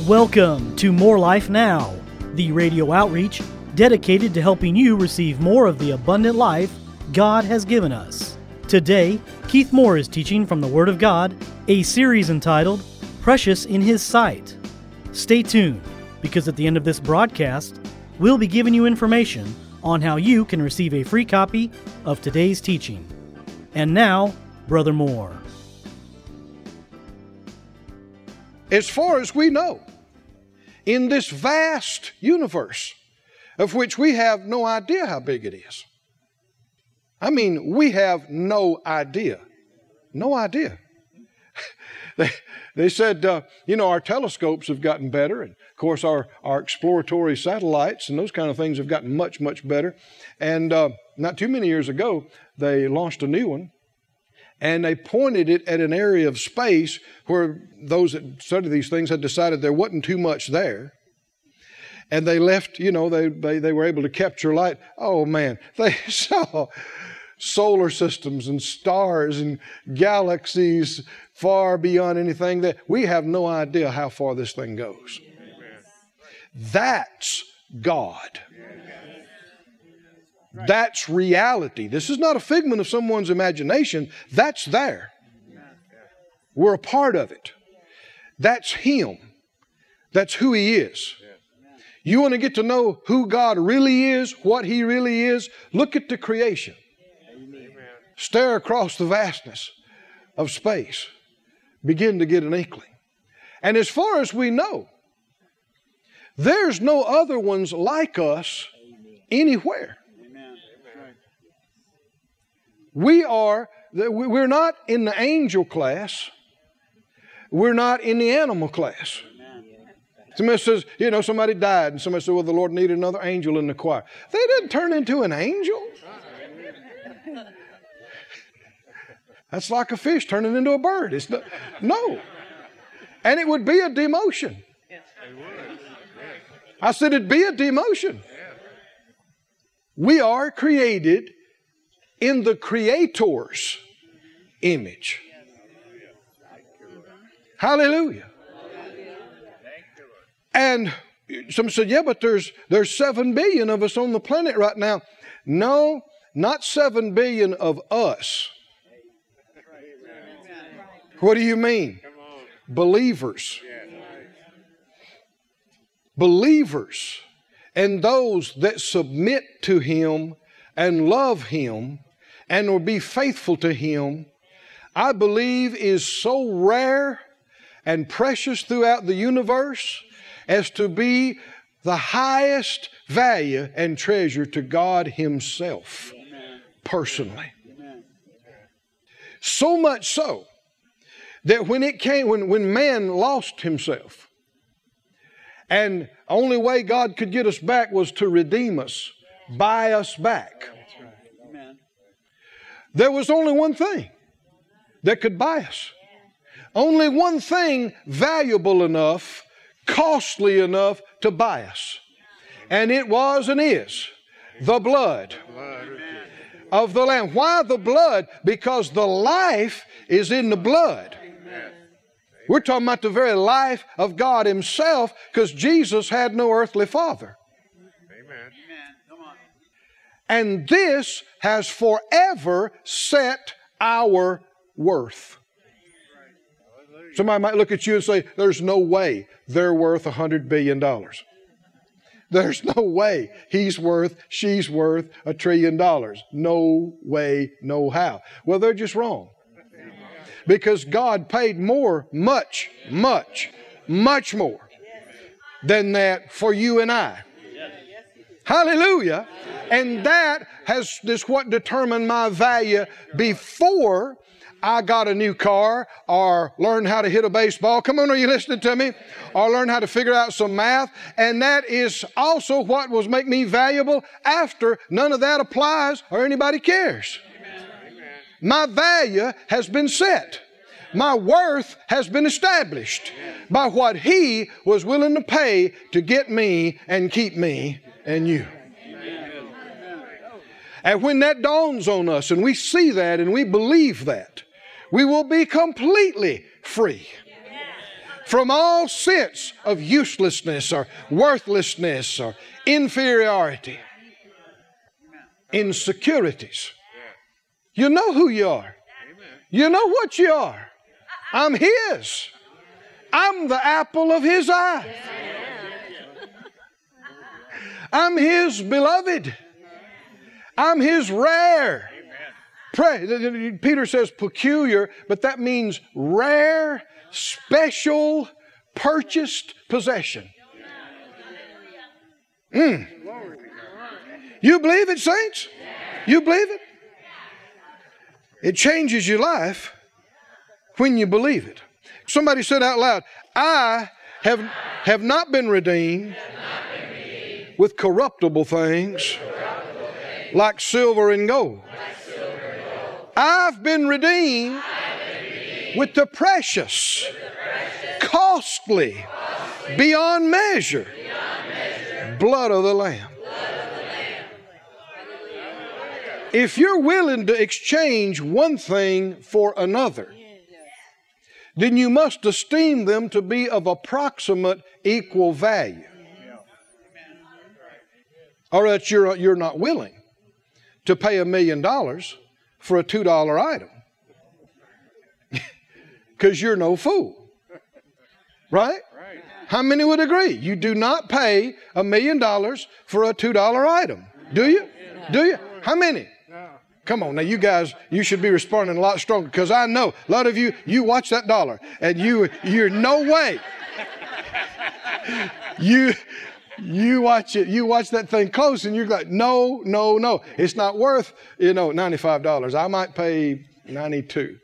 Welcome to More Life Now, the radio outreach dedicated to helping you receive more of the abundant life God has given us. Today, Keith Moore is teaching from the Word of God, a series entitled Precious in His Sight. Stay tuned, because at the end of this broadcast, we'll be giving you information on how you can receive a free copy of today's teaching. And now, Brother Moore. As far as we know, in this vast universe, of which we have no idea how big it is. I mean, we have no idea. No idea. They said, our telescopes have gotten better, and of course our exploratory satellites and those kind of things have gotten much, much better. And not too many years ago, they launched a new one, and they pointed it at an area of space where those that study these things had decided there wasn't too much there. And they left, they were able to capture light. Oh man, they saw solar systems and stars and galaxies far beyond anything that we have no idea how far this thing goes. That's God. That's reality. This is not a figment of someone's imagination. That's there. We're a part of it. That's Him. That's who He is. You want to get to know who God really is, what He really is? Look at the creation. Stare across the vastness of space. Begin to get an inkling. And as far as we know, there's no other ones like us anywhere. We're not in the angel class. We're not in the animal class. Somebody says, somebody died, and somebody said, well, the Lord needed another angel in the choir. They didn't turn into an angel. That's like a fish turning into a bird. No. And it would be a demotion. I said it'd be a demotion. We are created in the Creator's image. Hallelujah. And some said, but there's 7 billion of us on the planet right now. No, not 7 billion of us. What do you mean? Believers. Believers and those that submit to Him and love Him and will be faithful to Him, I believe is so rare and precious throughout the universe as to be the highest value and treasure to God Himself, personally. So much so that when man lost himself, and only way God could get us back was to redeem us, buy us back. There was only one thing that could buy us. Only one thing valuable enough, costly enough to buy us. And it was and is the blood of the Lamb. Why the blood? Because the life is in the blood. We're talking about the very life of God Himself, because Jesus had no earthly father. Amen. And this has forever set our worth. Somebody might look at you and say, there's no way they're worth $100 billion. There's no way she's worth $1 trillion. No way, no how. Well, they're just wrong. Because God paid much more than that for you and I. Hallelujah. And that is what determined my value before I got a new car or learned how to hit a baseball. Come on, are you listening to me? Or learn how to figure out some math. And that is also what was make me valuable after none of that applies or anybody cares. My value has been set. My worth has been established by what He was willing to pay to get me and keep me and you. And when that dawns on us and we see that and we believe that, we will be completely free. from all sense of uselessness or worthlessness or inferiority, insecurities. You know who you are. You know what you are. I'm His. I'm the apple of His eye. I'm His beloved. I'm His rare. Peter says peculiar, but that means rare, special, purchased possession. You believe it, saints? You believe it? It changes your life when you believe it. Somebody said out loud, I have not been redeemed with corruptible things like silver and gold. I've been redeemed with the precious, costly, beyond measure blood of the Lamb. If you're willing to exchange one thing for another, then you must esteem them to be of approximate equal value. Or else you're not willing to pay $1 million for a $2 item. Because you're no fool. Right? How many would agree? You do not pay $1 million for a $2 item. Do you? Do you? How many? Come on, now you guys, you should be responding a lot stronger, because I know a lot of you watch that dollar and you're no way. You watch it, you watch that thing close and you're like, no, it's not worth, $95. I might pay $92.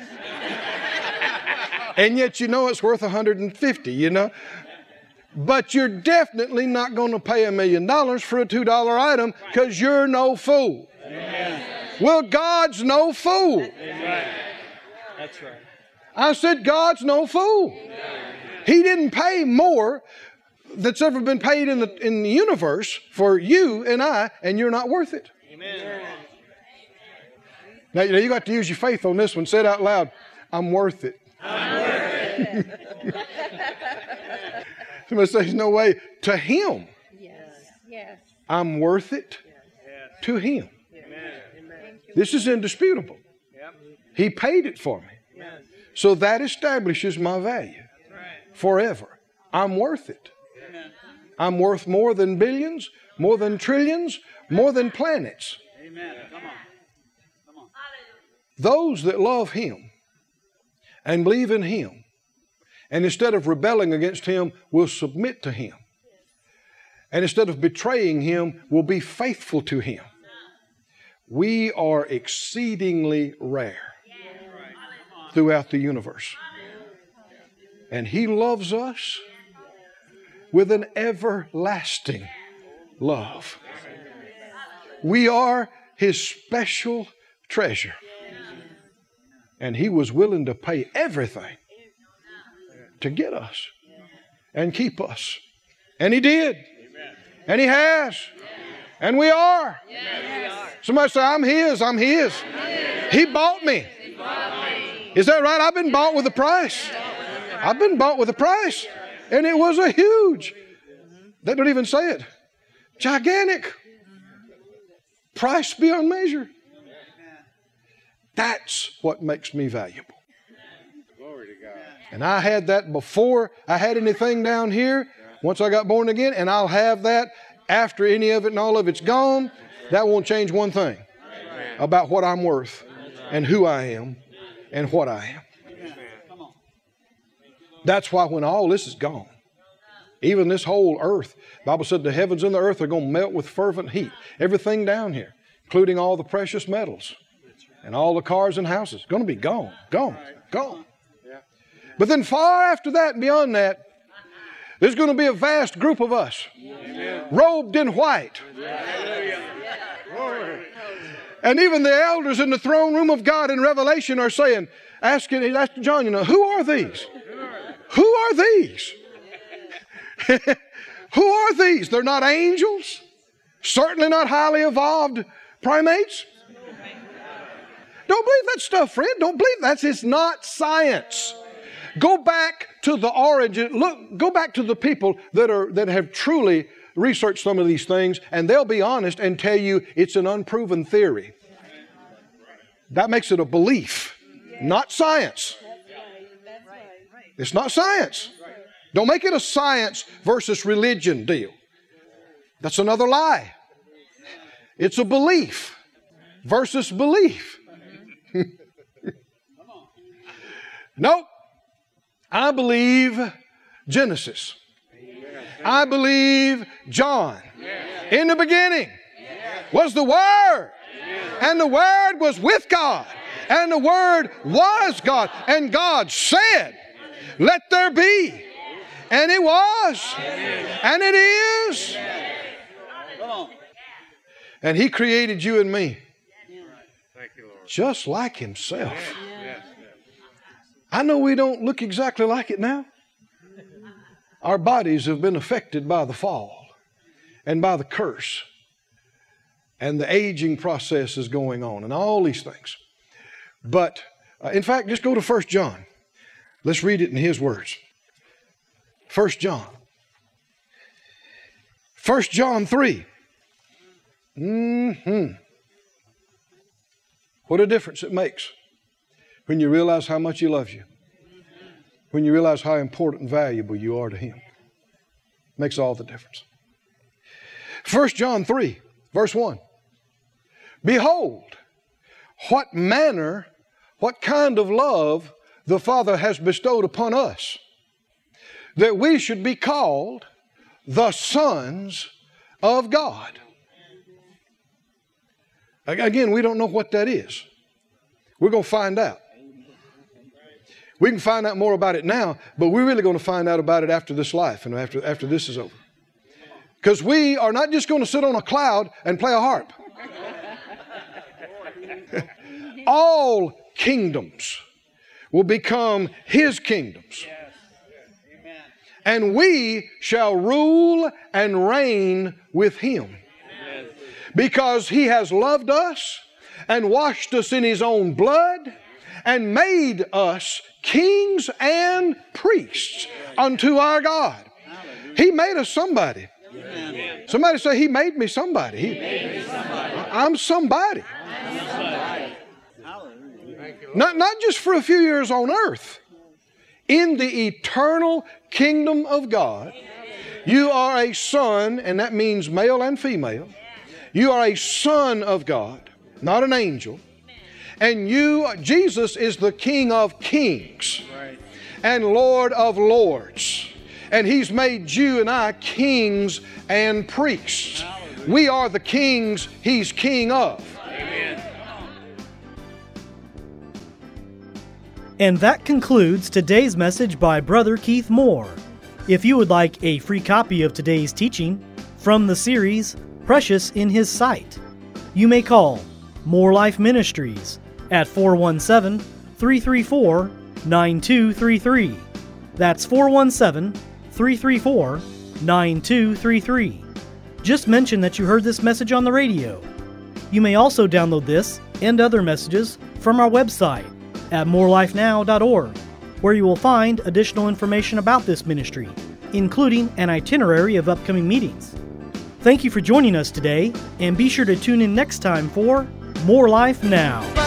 And yet it's worth $150, But you're definitely not going to pay $1 million for a $2 item, because you're no fool. Amen. Well, God's no fool. Amen. That's right. I said God's no fool. Amen. He didn't pay more that's ever been paid in the universe for you and I, and you're not worth it. Amen. Now you got to use your faith on this one. Say it out loud. I'm worth it. I'm worth it. Somebody says, no way. To Him. Yes. I'm worth it. To Him. This is indisputable. He paid it for me. So that establishes my value forever. I'm worth it. I'm worth more than billions, more than trillions, more than planets. Those that love Him and believe in Him, and instead of rebelling against Him, will submit to Him. And instead of betraying Him, will be faithful to Him. We are exceedingly rare throughout the universe. And He loves us with an everlasting love. We are His special treasure. And He was willing to pay everything to get us and keep us. And He did. And He has. And we are. Somebody say, I'm His. I'm His. He bought me. Is that right? I've been bought with a price. I've been bought with a price. And it was a huge, they don't even say it, gigantic price beyond measure. That's what makes me valuable. And I had that before I had anything down here, once I got born again, and I'll have that after any of it and all of it's gone. That won't change one thing about what I'm worth and who I am and what I am. That's why when all this is gone, even this whole earth, the Bible said the heavens and the earth are going to melt with fervent heat. Everything down here, including all the precious metals and all the cars and houses, going to be gone. But then far after that and beyond that, there's going to be a vast group of us, robed in white. And even the elders in the throne room of God in Revelation are saying, asking John, who are these? Who are these? Who are these? They're not angels. Certainly not highly evolved primates. Don't believe that stuff, friend. Don't believe that. It's not science. Go back to the origin. Look, go back to the people that have truly researched some of these things, and they'll be honest and tell you it's an unproven theory. That makes it a belief, not science. It's not science. Don't make it a science versus religion deal. That's another lie. It's a belief versus belief. Nope. I believe Genesis. I believe John. In the beginning was the Word. And the Word was with God. And the Word was God. And God said, let there be. And it was. And it is. And He created you and me just like Himself. I know we don't look exactly like it now. Our bodies have been affected by the fall and by the curse. And the aging process is going on and all these things. But, in fact, just go to 1 John. Let's read it in his words. 1 John. 1 John 3. What a difference it makes when you realize how much He loves you. When you realize how important and valuable you are to Him. Makes all the difference. 1 John 3, verse 1. Behold, what manner, what kind of love the Father has bestowed upon us, that we should be called the sons of God. Again, we don't know what that is. We're going to find out. We can find out more about it now, but we're really going to find out about it after this life and after this is over. Because we are not just going to sit on a cloud and play a harp. All kingdoms will become His kingdoms. And we shall rule and reign with Him. Because He has loved us and washed us in His own blood and made us kings and priests unto our God. He made us somebody. Somebody say, He made me somebody. I'm somebody. Not just for a few years on earth. In the eternal kingdom of God, you are a son, and that means male and female. You are a son of God, not an angel. And Jesus is the King of kings and Lord of lords. And He's made you and I kings and priests. We are the kings He's king of. Amen. And that concludes today's message by Brother Keith Moore. If you would like a free copy of today's teaching from the series Precious in His Sight, you may call More Life Ministries at 417-334-9233. That's 417-334-9233. Just mention that you heard this message on the radio. You may also download this and other messages from our website at morelifenow.org, where you will find additional information about this ministry, including an itinerary of upcoming meetings. Thank you for joining us today, and be sure to tune in next time for More Life Now.